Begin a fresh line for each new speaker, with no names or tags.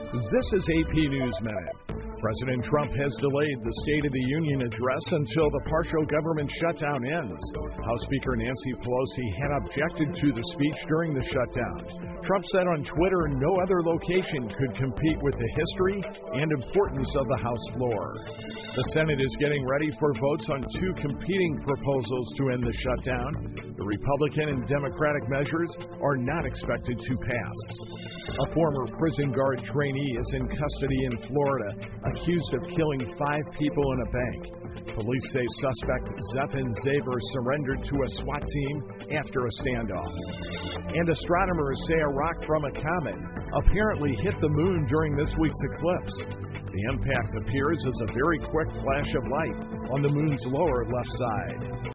This is AP News Minute. President Trump has delayed the State of the Union address until the partial government shutdown ends. House Speaker Nancy Pelosi had objected to the speech during the shutdown. Trump said on Twitter no other location could compete with the history and importance of the House floor. The Senate is getting ready for votes on two competing proposals to end the shutdown. The Republican and Democratic measures are not expected to pass. A former prison guard trainee is in custody in Florida, accused of killing 5 people in a bank. Police say suspect Zephan Zaber surrendered to a SWAT team after a standoff. And astronomers say a rock from a comet apparently hit the moon during this week's eclipse. The impact appears as a very quick flash of light on the moon's lower left side.